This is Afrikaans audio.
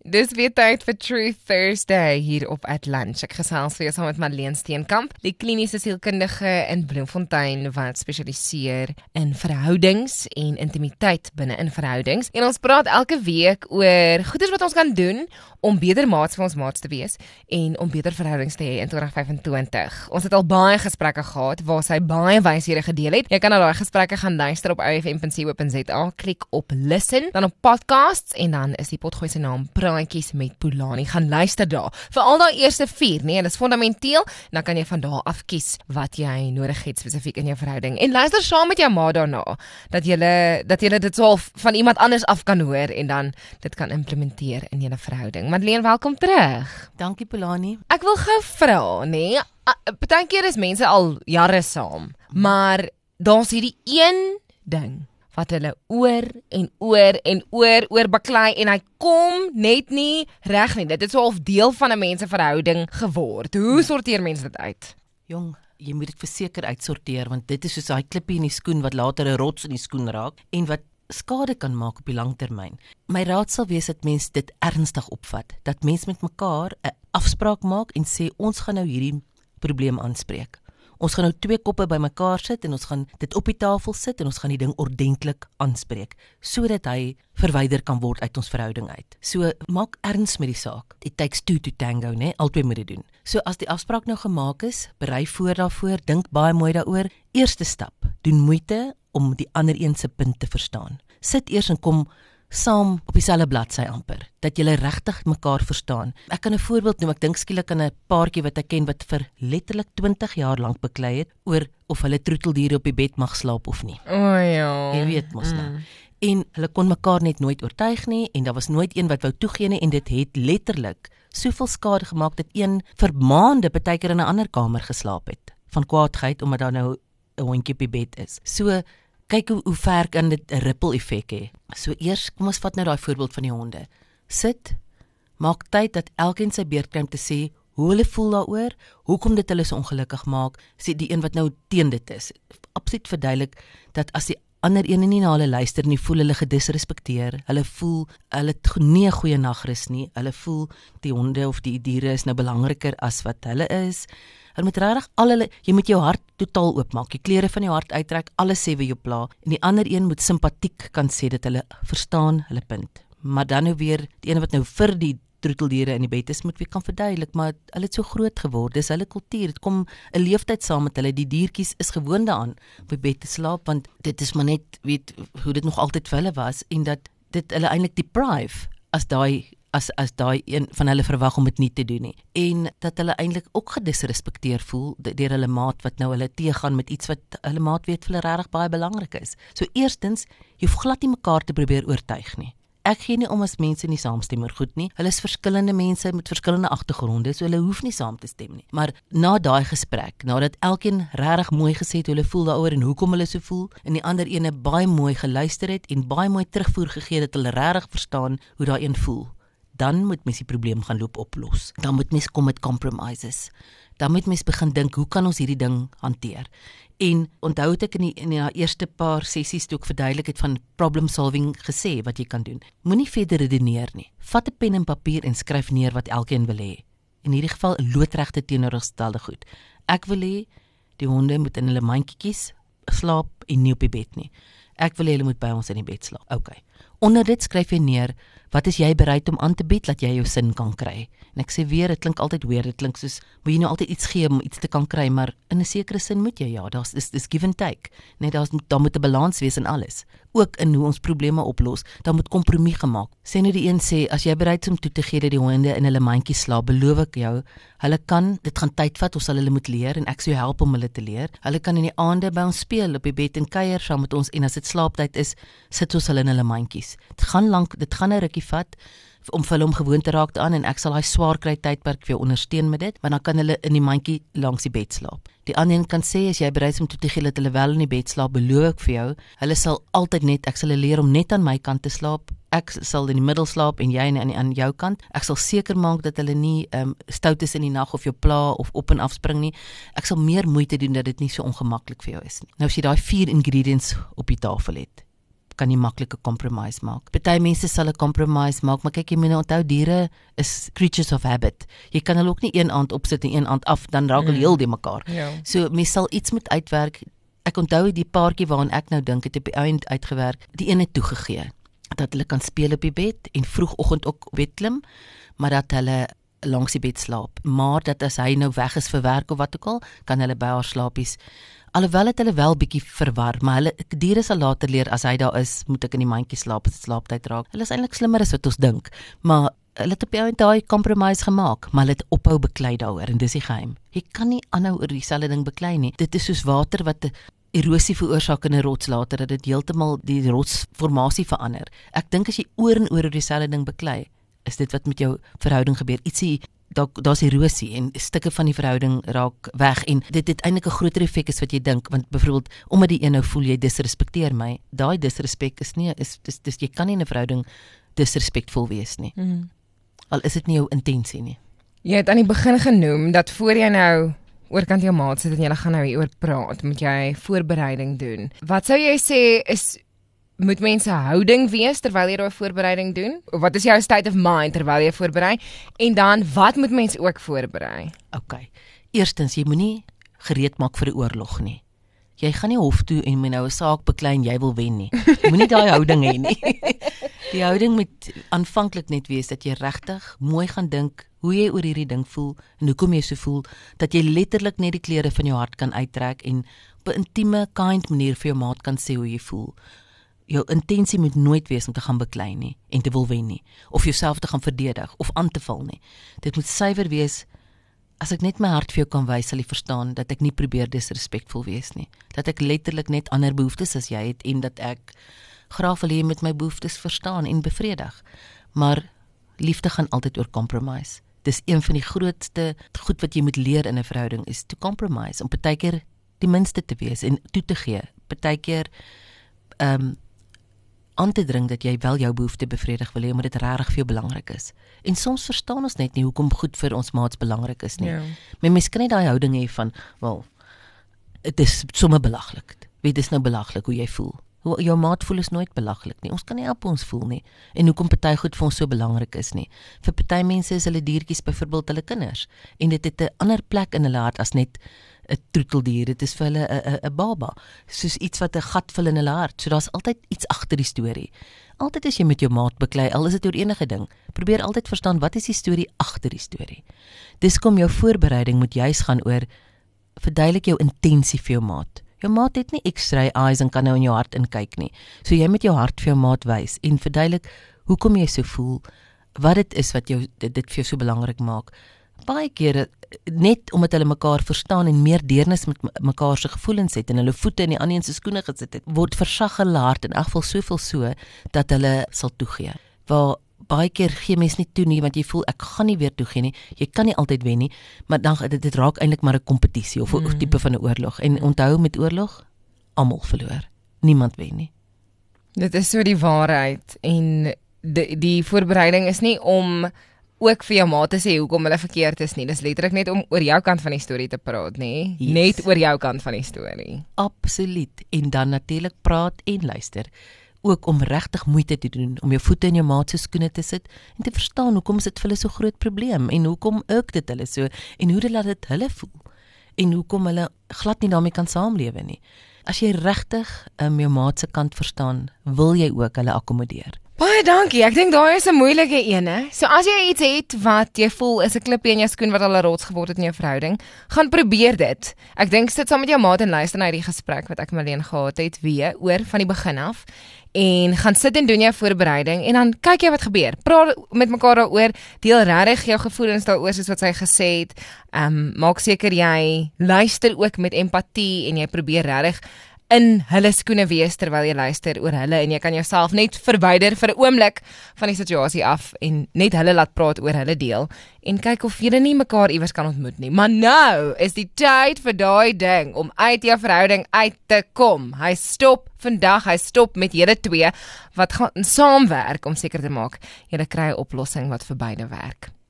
Dis weer tyd vir Truth Thursday hier op At Lunch. Ek gesels weer saam met Madeleine Steenkamp, die kliniese sielkundige in Bloemfontein wat spesialiseer in verhoudings en intimiteit binne in verhoudings. En ons praat elke week oor goeders wat ons kan doen om beter maats vir ons maats te wees en om beter verhoudings te hê in 2025. Ons het al baie gesprekke gehad waar sy baie wyshede gedeel het. Jy kan na daai gesprekke gaan luister op ofm.co.za, klik op listen, dan op podcasts en dan is die potgooi se naam Praatjies met Pulani. Gaan luister daar. Vir al daai eerste 4, nee, dit is fundamenteel. Dan kan jy van daar af kies wat jy nodig het spesifiek in jou verhouding. En luister saam met jou ma daarna, dat jy dit so van iemand anders af kan hoor en dan dit kan implementeer in jou verhouding. Madeleine, welkom terug. Dankie Pulani. Ek wil gou vra, nee, partykeer is mense al jare saam, maar daar's hierdie een ding wat hulle oor en oor en oor baklei en hy kom net nie reg nie. Dit is so half deel van 'n mens se verhouding geword. Hoe sorteer mense dit uit? Jong, jy moet dit verseker uitsorteer, want dit is soos daai klippie in die skoen wat later 'n rots in die skoen raak en wat skade kan maak op die langtermyn. My raad sal wees dat mens dit ernstig opvat, dat mens met mekaar 'n afspraak maak en sê ons gaan nou hierdie probleem aanspreek. Ons gaan nou 2 koppe by mekaar sit en ons gaan dit op die tafel sit en ons gaan die ding ordentlik aanspreek, sodat hy verwyder kan word uit ons verhouding uit. So, maak erns met die saak. It takes two to tango, né? Albei moet dit doen. So, as die afspraak nou gemaak is, berei voor daarvoor, dink baie mooi daaroor. Eerste stap, doen moeite om die ander een se punt te verstaan. Sit eers en kom saam op dieselfde bladsy amper, dat julle regtig mekaar verstaan. Ek kan 'n voorbeeld noem, ek dink skielik aan 'n paartjie wat ek ken wat vir letterlik 20 jaar lank beklei het oor of hulle troeteldiere op die bed mag slaap of nie. O ja. Jy weet mos nou. En hulle kon mekaar net nooit oortuig nie en daar was nooit een wat wou toegee nie en dit het letterlik soveel skade gemaak dat een vir maande partykeer in 'n ander kamer geslaap het van kwaadheid omdat daar nou 'n hondjie op die bed is. So kyk hoe ver kan dit 'n ripple effek hê. So eers, kom ons vat nou daai voorbeeld van die honde. Sit, maak tyd dat elkeen sy beurt kry om te sê hoe hulle voel daaroor, hoekom dit hulle so ongelukkig maak, sê die een wat nou teen dit is. Absoluut verduidelik dat as die ander een nie na hulle luister nie, voel hulle gedisrespekteer, hulle voel hulle het nie 'n goeie nagrus nie, hulle voel die honde of die diere is nou belangriker as wat hulle is. Hulle moet regtig jy moet jou hart totaal oopmaak, die klere van jou hart uittrek, alles sê wat jou pla, en die ander een moet simpatiek kan sê dat hulle verstaan hulle punt. Maar dan nou weer, die ene wat nou vir die troeteldiere in die bed is, moet weer kan verduidelik, maar hulle het so groot geword, dis hulle kultuur, dit kom 'n leeftyd saam met hulle, die diertjies is gewoond daaraan op die bed te slaap, want dit is maar net, weet, hoe dit nog altyd vir hulle was, en dat dit hulle eintlik deprive, as daai een van hulle verwag om dit nie te doen nie. En dat hulle eintlik ook gedisrespekteer voel deur hulle maat wat nou hulle teëgaan met iets wat hulle maat weet vir hulle regtig baie belangrik is. So eerstens, jy hoef glad nie mekaar te probeer oortuig nie. Ek gee nie om as mense nie saamstem oor goed nie. Hulle is verskillende mense met verskillende agtergronde, so hulle hoef nie saam te stem nie. Maar na daai gesprek, nadat elkeen regtig mooi gesê het hoe hulle voel daaroor en hoekom hulle so voel, en die ander ene baie mooi geluister het en baie mooi terugvoer gegee dat hulle regtig verstaan hoe daai een voel, dan moet mens die probleem gaan loop oplos. Dan moet mens kom met compromises. Dan moet mens begin dink, hoe kan ons hierdie ding hanteer? En onthou het ek in die eerste paar sessies toe ek verduidelik het van problem solving gesê wat jy kan doen. Moenie verder redeneer nie. Vat 'n pen en papier en skryf neer wat elkeen wil hê. In hierdie geval loodregte teenoorgestelde goed. Ek wil hê die honde moet in hulle mandjies slaap en nie op die bed nie. Ek wil hê hulle moet by ons in die bed slaap. Okay. Onder dit skryf jy neer, wat is jy bereid om aan te bied, dat jy jou sin kan kry? En ek sê weer, dit klink altyd weer, dit klink soos, moet jy nou altyd iets gee om iets te kan kry, maar in 'n sekere sin moet jy, ja, dis give and take. Net daar moet 'n balans wees in alles. Ook in hoe ons probleme oplos, daar moet kompromie gemaak. Sê nou die een sê, as jy bereid is om toe te gee dat die honde in hulle mandjies slaap, beloof ek jou, hulle kan, dit gaan tyd vat, ons sal hulle moet leer, en ek sal jou help om hulle te leer. Hulle kan in die aande by ons speel, op die bed en kuier saam met ons, en as dit slaaptyd is, sit ons hulle in hulle mandjies. Dit gaan 'n rukkie vat, om vir hulle om gewoon te raak aan, en ek sal daai swaar kry tydperk vir jou ondersteun met dit, want dan kan hulle in die mandjie langs die bed slaap. Die ander een kan sê, as jy bereid is om toe te gee dat hulle wel in die bed slaap, beloof ek vir jou, hulle sal altyd net, ek sal hulle leer om net aan my kant te slaap, ek sal in die middel slaap en jy aan jou kant. Ek sal seker maak dat hulle nie stout is in die nag of jou pla of op en afspring nie. Ek sal meer moeite doen dat dit nie so ongemaklik vir jou is nie. Nou as jy daai 4 ingredients op die tafel het, kan jy maklik 'n compromise maak. Party mense sal 'n compromise maak, maar kyk, jy moet onthou, diere is creatures of habit. Jy kan hulle ook nie een aand opsit en een aand af, dan raak hulle heel die mekaar. Ja. So mens sal iets moet uitwerk. Ek onthou die paartjie waaraan ek nou dink, het op die eind uitgewerk. Die een het toegegee dat hulle kan speel op die bed en vroegoggend ook op bed klim, maar dat hulle langs die bed slaap. Maar dat as hy nou weg is vir werk of wat ook al, kan hulle by haar slaapies. Alhoewel het hulle wel bietjie verwar, maar hulle diere sal later leer, as hy daar is, moet ek in die mandjie slaap as dit slaaptyd raak. Hulle is eintlik slimmer as wat ons dink, maar hulle het op die ouend daai compromise gemaak, maar hulle het ophou beklei daaroor, en dis die geheim. Jy kan nie aanhou oor dieselfde ding beklei nie. Dit is soos water wat erosie veroorsaak in 'n rots later, dat dit heeltemal die rotsformasie verander. Ek dink as jy oor en oor dieselfde ding beklei, is dit wat met jou verhouding gebeur. Ietsie, daar's erosie en stukke van die verhouding raak weg, en dit het eintlik 'n groter effek as wat jy dink, want byvoorbeeld omdat die een nou voel jy disrespekteer my, daai disrespek is nie dis jy kan nie in 'n verhouding disrespekvol wees nie. Al is dit nie jou intensie nie. Jy het aan die begin genoem dat voor jy nou oorkant jou maat sit en jy gaan nou hieroor praat, moet jy voorbereiding doen. Wat sou jy sê is, moet mense houding wees terwyl jy daai voorbereiding doen? Of wat is jou state of mind terwyl jy voorberei? En dan, wat moet mense ook voorberei? Okay. Eerstens, jy moenie gereed maak vir 'n oorlog nie. Jy gaan nie hof toe en moet nou 'n saak beklei en jy wil wen nie. Jy moenie daai houding hê nie. Die houding moet aanvanklik net wees dat jy regtig mooi gaan dink hoe jy oor hierdie ding voel en hoekom jy so voel, dat jy letterlik net die klere van jou hart kan uittrek en op 'n intieme, kind manier vir jou maat kan sê hoe jy voel. Jou intensie moet nooit wees om te gaan beklei nie en te wil wen nie, of jouself te gaan verdedig of aan te val nie. Dit moet suiwer wees. As ek net my hart vir jou kan wys, sal jy verstaan dat ek nie probeer disrespekvol wees nie. Dat ek letterlik net ander behoeftes as jy het en dat ek graag wil hê met my behoeftes verstaan en bevredig. Maar liefde gaan altyd oor compromise. Dis een van die grootste goed wat jy moet leer in 'n verhouding, is to compromise, om partykeer die minste te wees en toe te gee. Partykeer aan te dring dat jy wel jou behoefte bevredig wil hê, omdat dit regtig vir jou belangrik is. En soms verstaan ons net nie hoekom goed vir ons maats belangrik is nie. Ja. Maar mens kan nie daai houding hê van, wel, dit is sommer belaglik. Weet, dis nou belaglik hoe jy voel. Hoe jou maat voel is nooit belaglik nie. Ons kan nie help ons voel nie. En hoekom party goed vir ons so belangrik is nie. Vir party mense is hulle diertjies byvoorbeeld hulle kinders, en dit het 'n ander plek in hulle hart as net 'n troeteldier. Dit is vir hulle 'n baba, soos iets wat 'n gat vul in hulle hart. So daar's altyd iets agter die storie. Altyd as jy met jou maat beklei, al is dit oor enige ding, probeer altyd verstaan, wat is die storie agter die storie. Dis kom jou voorbereiding moet juis gaan oor, verduidelik jou intensie vir jou maat. Jou maat het nie x-ray eyes en kan nou in jou hart inkyk nie. So jy moet jou hart vir jou maat wys en verduidelik hoekom jy so voel, wat dit is wat jou dit vir jou so belangrik maak. Baie kere, net omdat hulle mekaar verstaan en meer deernis met mekaar se gevoelens het en hulle voete in die ander een se skoene gesit het, word versag hulle hart in elk geval soveel so dat hulle sal toegee. Waar baie keer gee mens nie toe nie, want jy voel ek gaan nie weer toegee nie. Jy kan nie altyd wen nie, maar dan dit raak eintlik maar 'n kompetisie of 'n tipe van 'n oorlog. En onthou, met oorlog, almal verloor. Niemand wen nie. Dit is so die waarheid, en die voorbereiding is nie om ook vir jou maat te sê hoekom hulle verkeerd is nie. Dis letterlik net om oor jou kant van die storie te praat, nê? Yes. Net oor jou kant van die storie. Absoluut. En dan natuurlik praat en luister. Ook om regtig moeite te doen, om jou voete in jou maat se skoene te sit en te verstaan hoekom is dit vir hulle so groot probleem en hoekom irk dit hulle so en hoe laat dit hulle voel en hoekom hulle glad nie daarmee kan saamlewe nie. As jy regtig jou maat se kant verstaan, wil jy ook hulle akkommodeer. Baie dankie. Ek dink daai is 'n moeilike een, hè. So as jy iets het wat jy voel is 'n klippie in jou skoen wat al 'n rots geword het in jou verhouding, gaan probeer dit. Ek dink sit saam met jou maat en luister na hierdie gesprek wat ek en Marlene gehad het weer oor van die begin af. En gaan sit en doen jou voorbereiding en dan kyk jy wat gebeur. Praat met mekaar daaroor, deel regtig jou gevoelens daaroor soos wat sy gesê het. Maak seker jy luister ook met empatie en jy probeer regtig in hulle skoene wees terwyl jy luister oor hulle, en jy kan jouself net verwyder vir 'n oomblik van die situasie af en net hulle laat praat oor hulle deel en kyk of julle nie mekaar iewers kan ontmoet nie. Maar nou is die tyd vir daai ding om uit jou verhouding uit te kom. Hy stop vandag, hy stop met julle twee wat gaan saamwerk om seker te maak julle kry 'n oplossing wat vir beide werk.